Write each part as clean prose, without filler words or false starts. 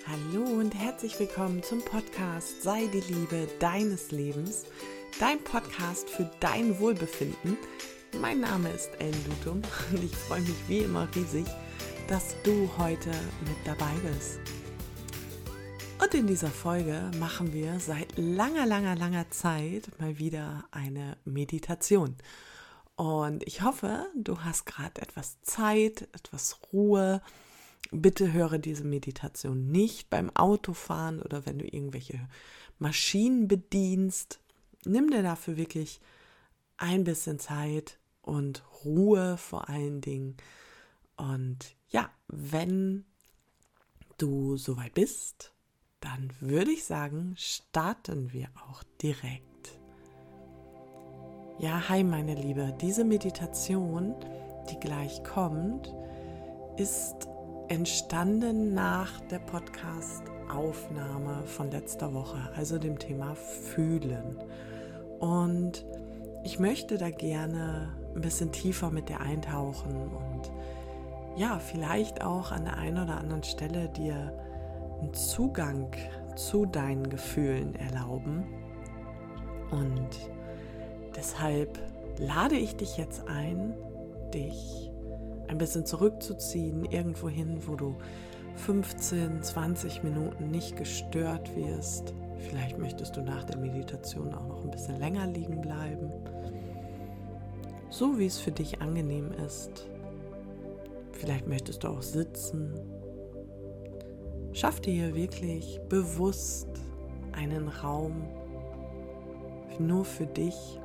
Hallo und herzlich willkommen zum Podcast Sei die Liebe deines Lebens, dein Podcast für dein Wohlbefinden. Mein Name ist Ellen Lutum und ich freue mich wie immer riesig, dass du heute mit dabei bist. Und in dieser Folge machen wir seit langer Zeit mal wieder eine Meditation. Und ich hoffe, du hast gerade etwas Zeit, etwas Ruhe. Bitte höre diese Meditation nicht beim Autofahren oder wenn du irgendwelche Maschinen bedienst. Nimm dir dafür wirklich ein bisschen Zeit und Ruhe vor allen Dingen. Und ja, wenn du soweit bist, dann würde ich sagen, starten wir auch direkt. Ja, hi meine Liebe, diese Meditation, die gleich kommt, ist entstanden nach der Podcast-Aufnahme von letzter Woche, also dem Thema Fühlen. Und ich möchte da gerne ein bisschen tiefer mit dir eintauchen und ja, vielleicht auch an der einen oder anderen Stelle dir einen Zugang zu deinen Gefühlen erlauben. Und deshalb lade ich dich jetzt ein, dich ein bisschen zurückzuziehen, irgendwo hin, wo du 15, 20 Minuten nicht gestört wirst. Vielleicht möchtest du nach der Meditation auch noch ein bisschen länger liegen bleiben. So wie es für dich angenehm ist. Vielleicht möchtest du auch sitzen. Schaff dir hier wirklich bewusst einen Raum nur für dich.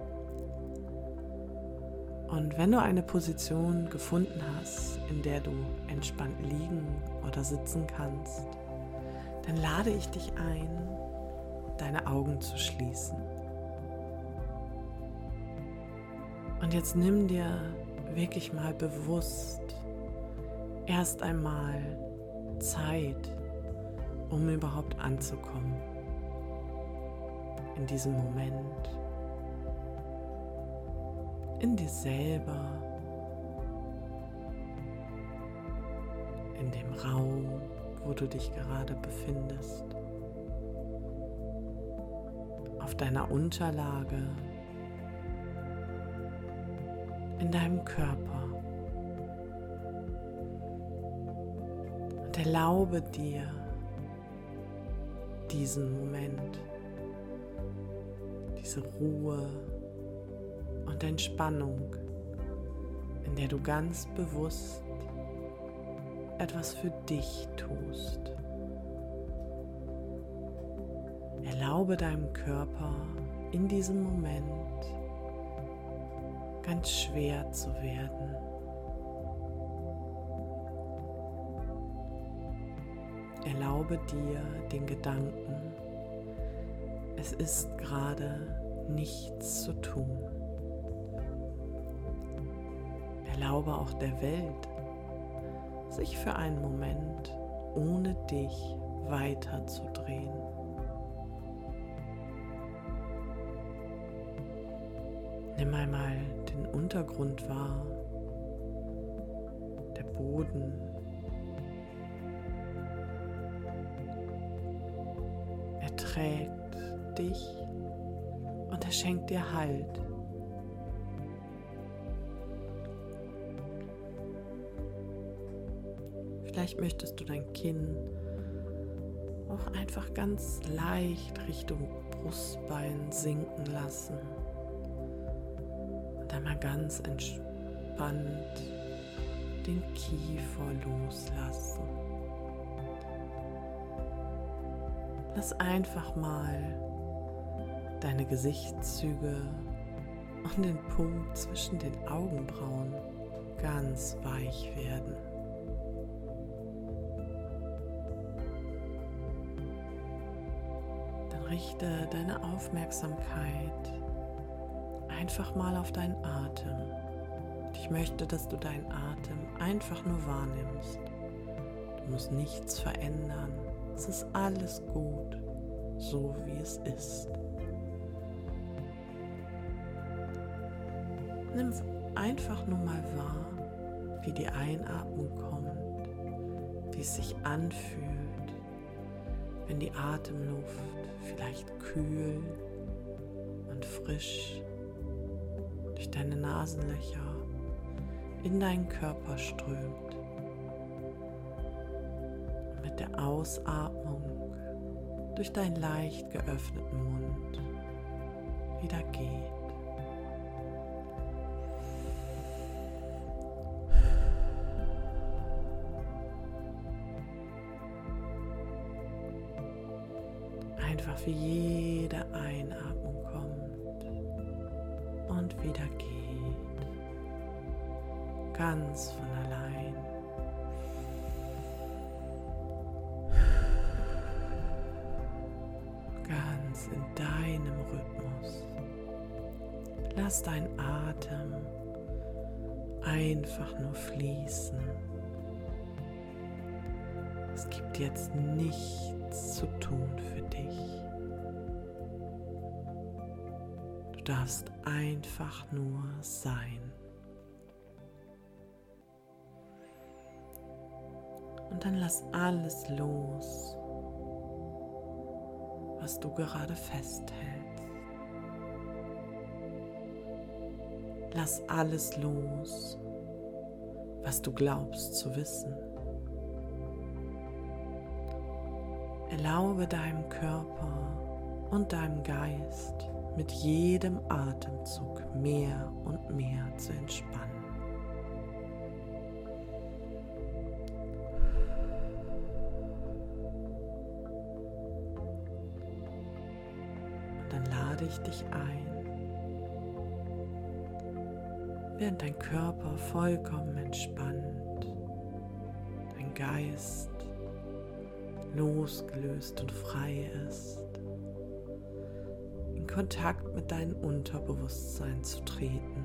Und wenn du eine Position gefunden hast, in der du entspannt liegen oder sitzen kannst, dann lade ich dich ein, deine Augen zu schließen. Und jetzt nimm dir wirklich mal bewusst erst einmal Zeit, um überhaupt anzukommen in diesem Moment. In dir selber, in dem Raum, wo du dich gerade befindest, auf deiner Unterlage, in deinem Körper. Und erlaube dir diesen Moment, diese Ruhe und Entspannung, in der du ganz bewusst etwas für dich tust. Erlaube deinem Körper in diesem Moment ganz schwer zu werden. Erlaube dir den Gedanken, es ist gerade nichts zu tun. Erlaube auch der Welt, sich für einen Moment ohne dich weiterzudrehen. Nimm einmal den Untergrund wahr, der Boden, er trägt dich und er schenkt dir Halt. Vielleicht möchtest du dein Kinn auch einfach ganz leicht Richtung Brustbein sinken lassen und einmal ganz entspannt den Kiefer loslassen. Lass einfach mal deine Gesichtszüge und den Punkt zwischen den Augenbrauen ganz weich werden. Richte deine Aufmerksamkeit einfach mal auf deinen Atem. Ich möchte, dass du deinen Atem einfach nur wahrnimmst. Du musst nichts verändern. Es ist alles gut, so wie es ist. Nimm einfach nur mal wahr, wie die Einatmung kommt, wie es sich anfühlt, wenn die Atemluft vielleicht kühl und frisch durch deine Nasenlöcher in deinen Körper strömt und mit der Ausatmung durch deinen leicht geöffneten Mund wieder geht. Einfach wie jede Einatmung kommt und wieder geht, ganz von allein. Ganz in deinem Rhythmus. Lass deinen Atem einfach nur fließen. Es gibt jetzt nichts zu tun für dich. Du darfst einfach nur sein. Und dann lass alles los, was du gerade festhältst. Lass alles los, was du glaubst zu wissen. Erlaube deinem Körper und deinem Geist mit jedem Atemzug mehr und mehr zu entspannen. Und dann lade ich dich ein, während dein Körper vollkommen entspannt, dein Geist losgelöst und frei ist, in Kontakt mit deinem Unterbewusstsein zu treten.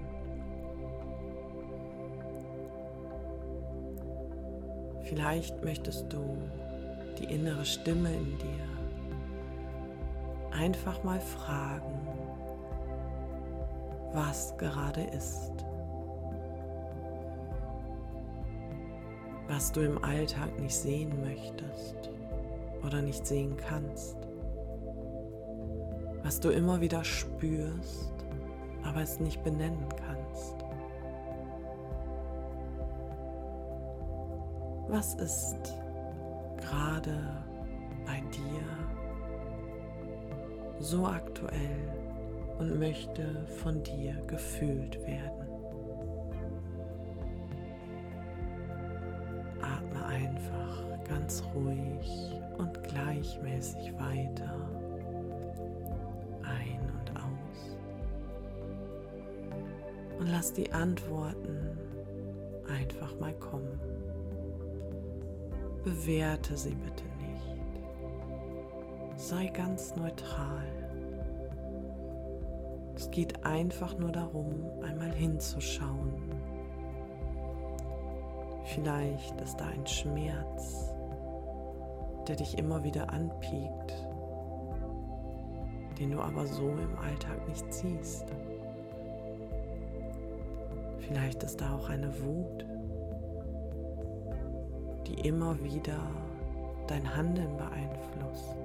Vielleicht möchtest du die innere Stimme in dir einfach mal fragen, was gerade ist, was du im Alltag nicht sehen möchtest oder nicht sehen kannst, was du immer wieder spürst, aber es nicht benennen kannst. Was ist gerade bei dir so aktuell und möchte von dir gefühlt werden? Atme einfach ganz ruhig und gleichmäßig weiter ein und aus und lass die Antworten einfach mal kommen. Bewerte sie bitte nicht. Sei ganz neutral. Es geht einfach nur darum, einmal hinzuschauen. Vielleicht ist da ein Schmerz, der dich immer wieder anpiekt, den du aber so im Alltag nicht siehst. Vielleicht ist da auch eine Wut, die immer wieder dein Handeln beeinflusst.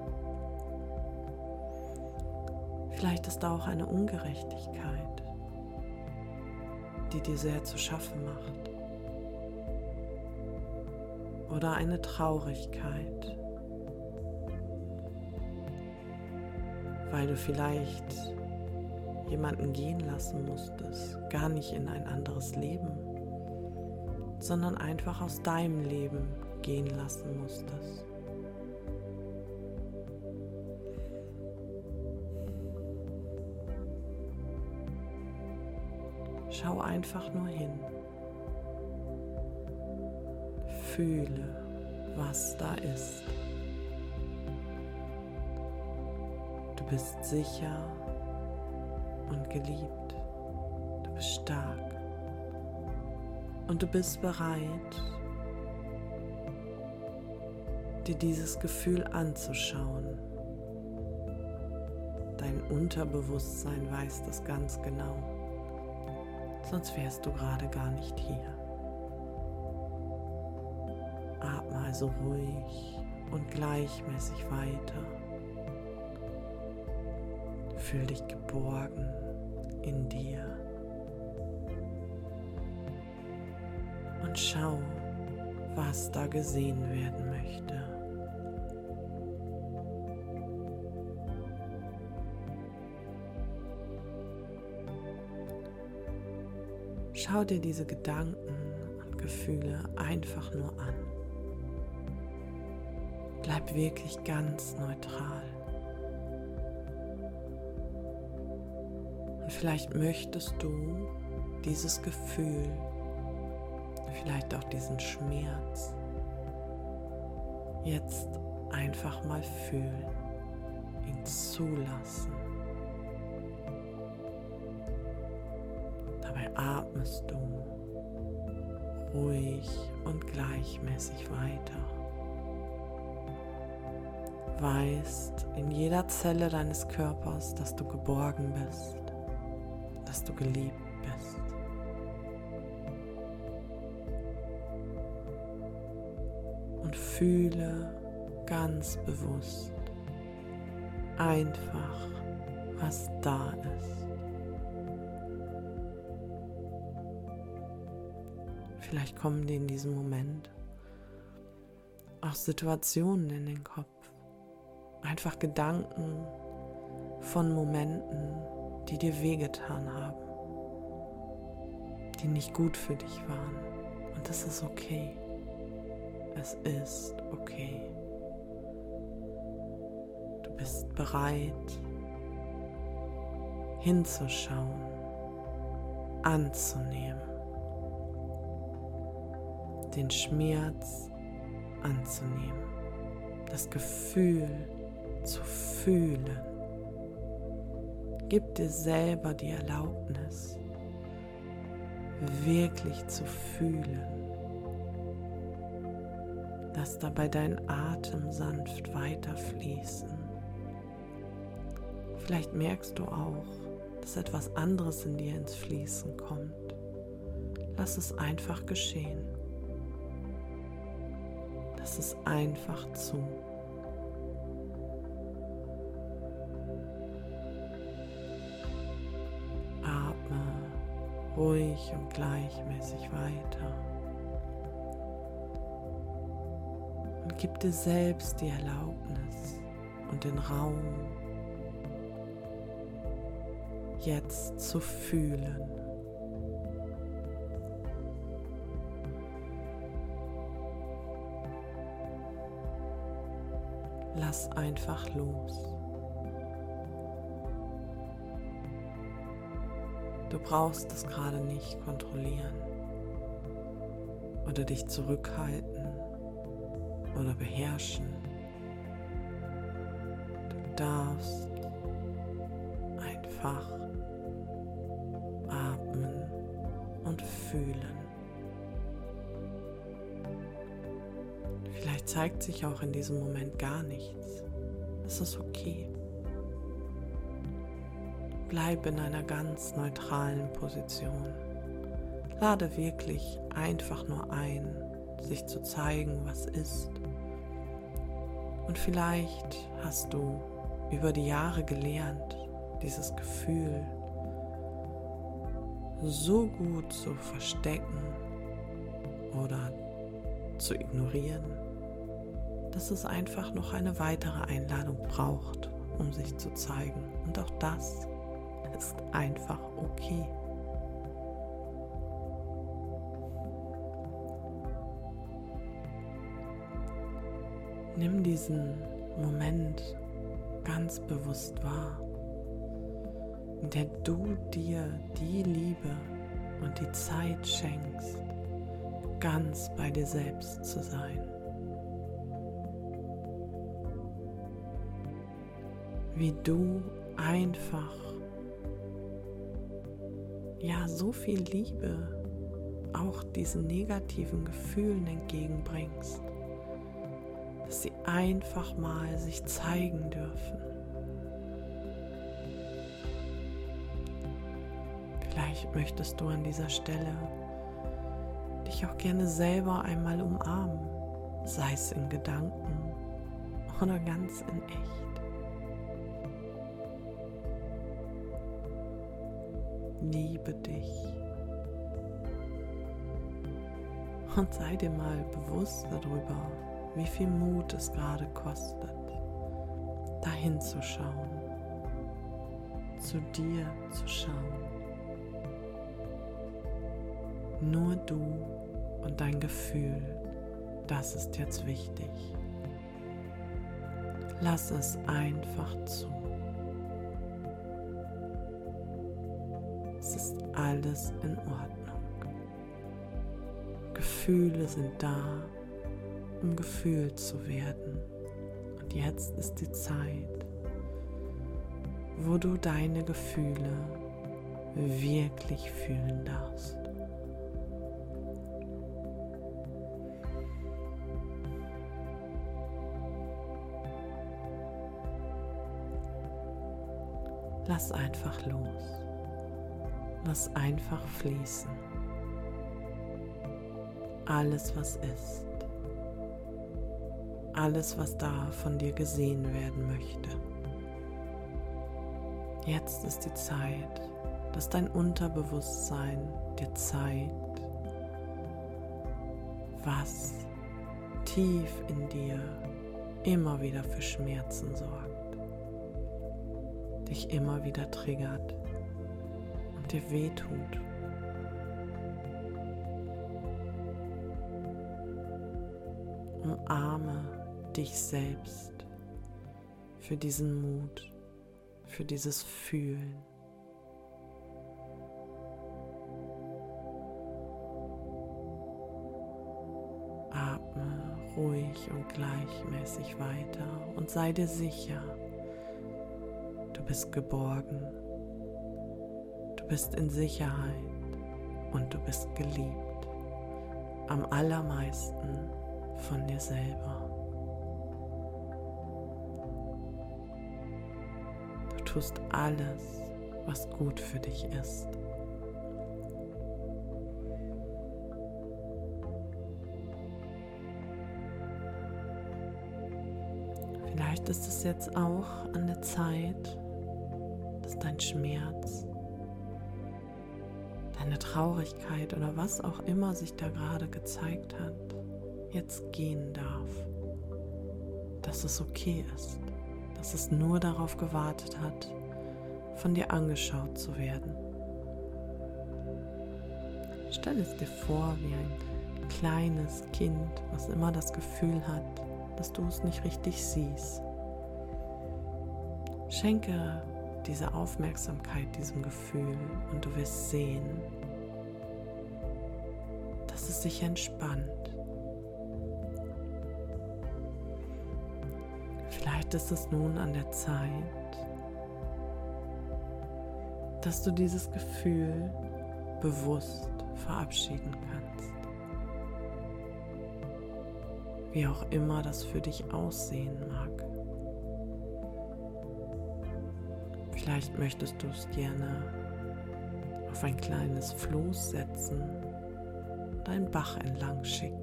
Vielleicht ist da auch eine Ungerechtigkeit, die dir sehr zu schaffen macht. Oder eine Traurigkeit, weil du vielleicht jemanden gehen lassen musstest, gar nicht in ein anderes Leben, sondern einfach aus deinem Leben gehen lassen musstest. Schau einfach nur hin. Fühle, was da ist. Du bist sicher und geliebt. Du bist stark. Und du bist bereit, dir dieses Gefühl anzuschauen. Dein Unterbewusstsein weiß das ganz genau. Sonst wärst du gerade gar nicht hier. Atme also ruhig und gleichmäßig weiter. Fühl dich geborgen in dir. Und schau, was da gesehen werden möchte. Schau dir diese Gedanken und Gefühle einfach nur an. Bleib wirklich ganz neutral. Und vielleicht möchtest du dieses Gefühl, vielleicht auch diesen Schmerz, jetzt einfach mal fühlen, ihn zulassen. Dabei atmest du ruhig und gleichmäßig weiter. Weißt in jeder Zelle deines Körpers, dass du geborgen bist, dass du geliebt bist. Und fühle ganz bewusst einfach, was da ist. Vielleicht kommen dir in diesem Moment auch Situationen in den Kopf. Einfach Gedanken von Momenten, die dir wehgetan haben, die nicht gut für dich waren. Und das ist okay. Es ist okay. Du bist bereit, hinzuschauen, anzunehmen, den Schmerz anzunehmen, das Gefühl zu fühlen. Gib dir selber die Erlaubnis, wirklich zu fühlen. Lass dabei deinen Atem sanft weiterfließen. Vielleicht merkst du auch, dass etwas anderes in dir ins Fließen kommt. Lass es einfach geschehen. Lass es einfach zu. Atme ruhig und gleichmäßig weiter. Und gib dir selbst die Erlaubnis und den Raum, jetzt zu fühlen. Lass einfach los. Du brauchst es gerade nicht kontrollieren oder dich zurückhalten oder beherrschen. Du darfst einfach atmen und fühlen. Vielleicht zeigt sich auch in diesem Moment gar nichts. Das ist okay. Bleib in einer ganz neutralen Position. Lade wirklich einfach nur ein, sich zu zeigen, was ist. Und vielleicht hast du über die Jahre gelernt, dieses Gefühl so gut zu verstecken oder zu ignorieren, dass es einfach noch eine weitere Einladung braucht, um sich zu zeigen. Und auch das ist einfach okay. Nimm diesen Moment ganz bewusst wahr, in der du dir die Liebe und die Zeit schenkst, ganz bei dir selbst zu sein. Wie du einfach so viel Liebe auch diesen negativen Gefühlen entgegenbringst, dass sie einfach mal sich zeigen dürfen. Vielleicht möchtest du an dieser Stelle dich auch gerne selber einmal umarmen, sei es in Gedanken oder ganz in echt. Liebe dich und sei dir mal bewusst darüber, wie viel Mut es gerade kostet, dahin zu schauen, zu dir zu schauen. Nur du und dein Gefühl, das ist jetzt wichtig. Lass es einfach zu. Es ist alles in Ordnung. Gefühle sind da, um gefühlt zu werden. Und jetzt ist die Zeit, wo du deine Gefühle wirklich fühlen darfst. Lass einfach los. Lass einfach fließen. Alles, was ist. Alles, was da von dir gesehen werden möchte. Jetzt ist die Zeit, dass dein Unterbewusstsein dir zeigt, was tief in dir immer wieder für Schmerzen sorgt, dich immer wieder triggert und dir wehtut. Umarme dich selbst für diesen Mut, für dieses Fühlen. Atme ruhig und gleichmäßig weiter und sei dir sicher, du bist geborgen, du bist in Sicherheit und du bist geliebt, am allermeisten von dir selber. Du tust alles, was gut für dich ist. Vielleicht ist es jetzt auch an der Zeit, dass dein Schmerz, deine Traurigkeit oder was auch immer sich da gerade gezeigt hat, jetzt gehen darf. Dass es okay ist, dass es nur darauf gewartet hat, von dir angeschaut zu werden. Stell es dir vor wie ein kleines Kind, was immer das Gefühl hat, dass du es nicht richtig siehst. Schenke diese Aufmerksamkeit diesem Gefühl und du wirst sehen, dass es sich entspannt. Vielleicht ist es nun an der Zeit, dass du dieses Gefühl bewusst verabschieden kannst. Wie auch immer das für dich aussehen mag. Vielleicht möchtest du es gerne auf ein kleines Floß setzen und einen Bach entlang schicken.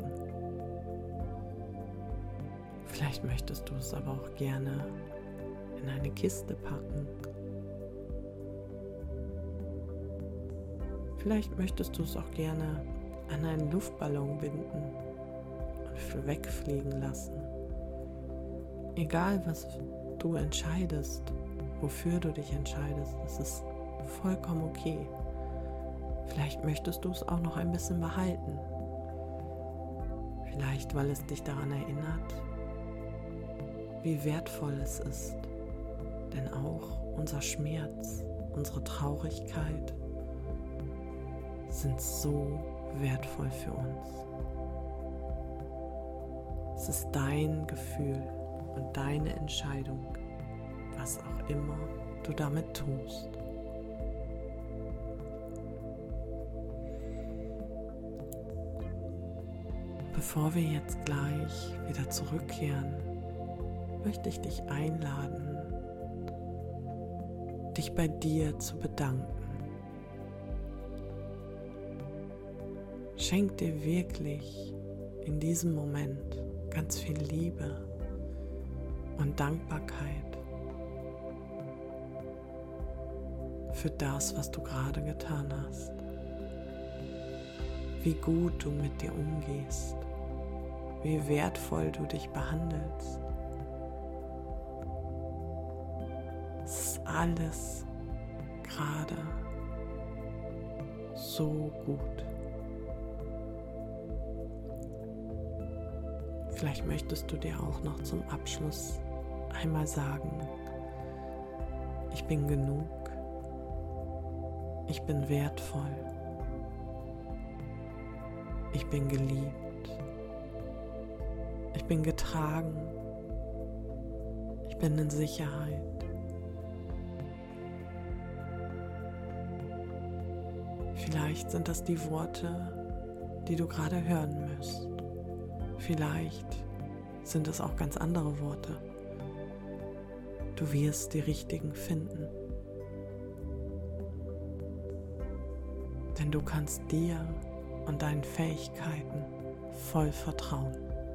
Vielleicht möchtest du es aber auch gerne in eine Kiste packen. Vielleicht möchtest du es auch gerne an einen Luftballon binden und wegfliegen lassen. Egal, was du entscheidest, wofür du dich entscheidest, es ist vollkommen okay. Vielleicht möchtest du es auch noch ein bisschen behalten. Vielleicht, weil es dich daran erinnert, wie wertvoll es ist. Denn auch unser Schmerz, unsere Traurigkeit sind so wertvoll für uns. Es ist dein Gefühl und deine Entscheidung, was auch immer du damit tust. Bevor wir jetzt gleich wieder zurückkehren, möchte ich dich einladen, dich bei dir zu bedanken. Schenk dir wirklich in diesem Moment ganz viel Liebe, und Dankbarkeit für das, was du gerade getan hast. Wie gut du mit dir umgehst, wie wertvoll du dich behandelst. Es ist alles gerade so gut. Vielleicht möchtest du dir auch noch zum Abschluss einmal sagen: Ich bin genug, ich bin wertvoll, ich bin geliebt, ich bin getragen, ich bin in Sicherheit. Vielleicht sind das die Worte, die du gerade hören musst. Vielleicht sind es auch ganz andere Worte. Du wirst die richtigen finden. Denn du kannst dir und deinen Fähigkeiten voll vertrauen.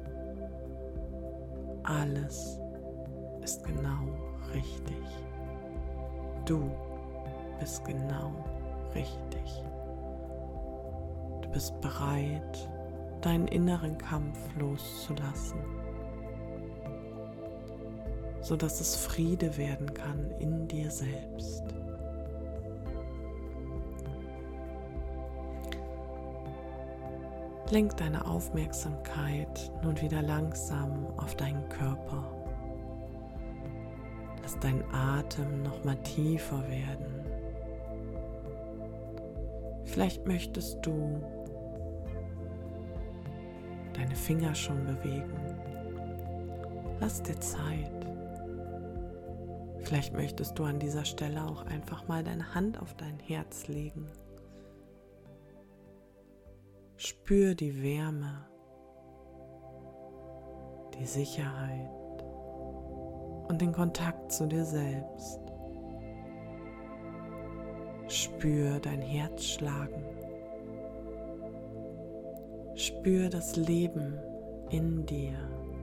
Alles ist genau richtig. Du bist genau richtig. Du bist bereit, deinen inneren Kampf loszulassen, sodass es Friede werden kann in dir selbst. Lenk deine Aufmerksamkeit nun wieder langsam auf deinen Körper. Lass deinen Atem noch mal tiefer werden. Vielleicht möchtest du deine Finger schon bewegen. Lass dir Zeit. Vielleicht möchtest du an dieser Stelle auch einfach mal deine Hand auf dein Herz legen. Spür die Wärme, die Sicherheit und den Kontakt zu dir selbst. Spür dein Herz schlagen. Spür das Leben in dir.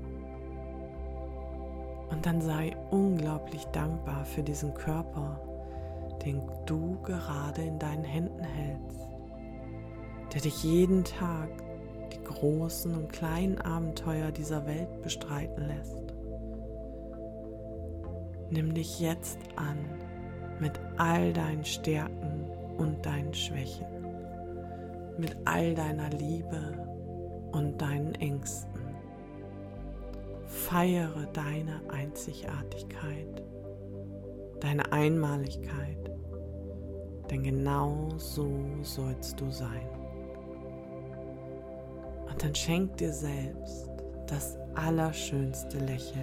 Und dann sei unglaublich dankbar für diesen Körper, den du gerade in deinen Händen hältst, der dich jeden Tag die großen und kleinen Abenteuer dieser Welt bestreiten lässt. Nimm dich jetzt an mit all deinen Stärken und deinen Schwächen, mit all deiner Liebe und deinen Ängsten. Feiere deine Einzigartigkeit, deine Einmaligkeit, denn genau so sollst du sein. Und dann schenk dir selbst das allerschönste Lächeln.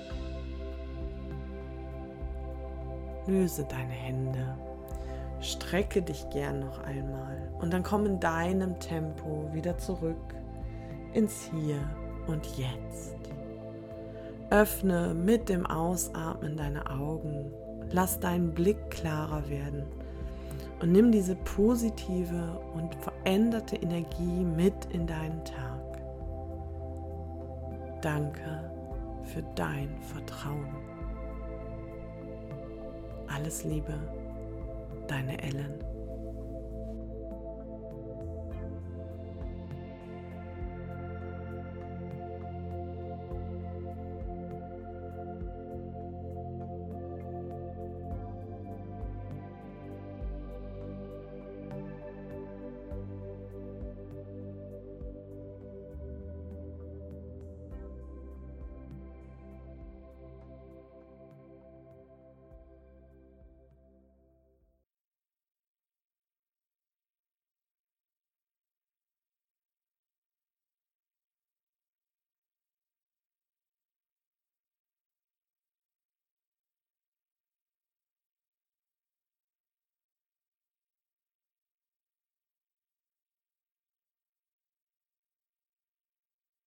Löse deine Hände, strecke dich gern noch einmal und dann komm in deinem Tempo wieder zurück ins Hier und Jetzt. Öffne mit dem Ausatmen deine Augen, lass deinen Blick klarer werden und nimm diese positive und veränderte Energie mit in deinen Tag. Danke für dein Vertrauen. Alles Liebe, deine Ellen.